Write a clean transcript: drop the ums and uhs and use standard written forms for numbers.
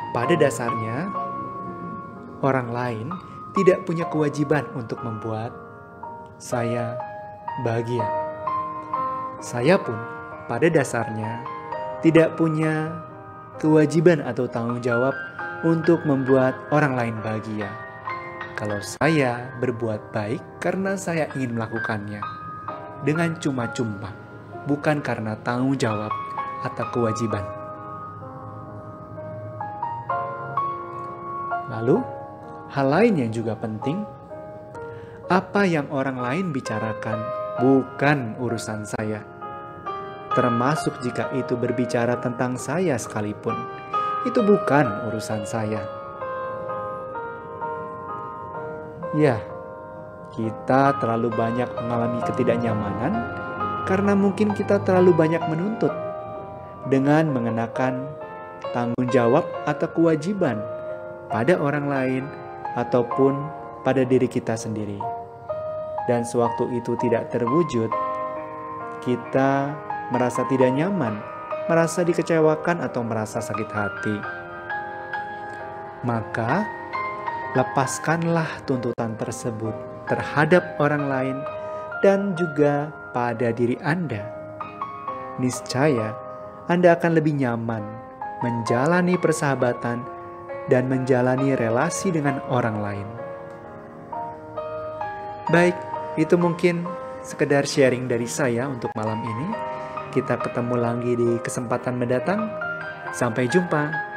Pada dasarnya, orang lain tidak punya kewajiban untuk membuat saya bahagia. Saya pun pada dasarnya tidak punya kewajiban atau tanggung jawab untuk membuat orang lain bahagia. Kalau saya berbuat baik karena saya ingin melakukannya dengan cuma-cuma, bukan karena tanggung jawab atau kewajiban. Lalu, hal lain yang juga penting, apa yang orang lain bicarakan bukan urusan saya. Termasuk jika itu berbicara tentang saya sekalipun, itu bukan urusan saya. Ya, kita terlalu banyak mengalami ketidaknyamanan karena mungkin kita terlalu banyak menuntut dengan mengenakan tanggung jawab atau kewajiban pada orang lain ataupun pada diri kita sendiri. Dan sewaktu itu tidak terwujud, kita merasa tidak nyaman, merasa dikecewakan atau merasa sakit hati. Maka, lepaskanlah tuntutan tersebut terhadap orang lain dan juga pada diri Anda. Niscaya, Anda akan lebih nyaman menjalani persahabatan dan menjalani relasi dengan orang lain. Baik, itu mungkin sekedar sharing dari saya untuk malam ini. Kita ketemu lagi di kesempatan mendatang. Sampai jumpa.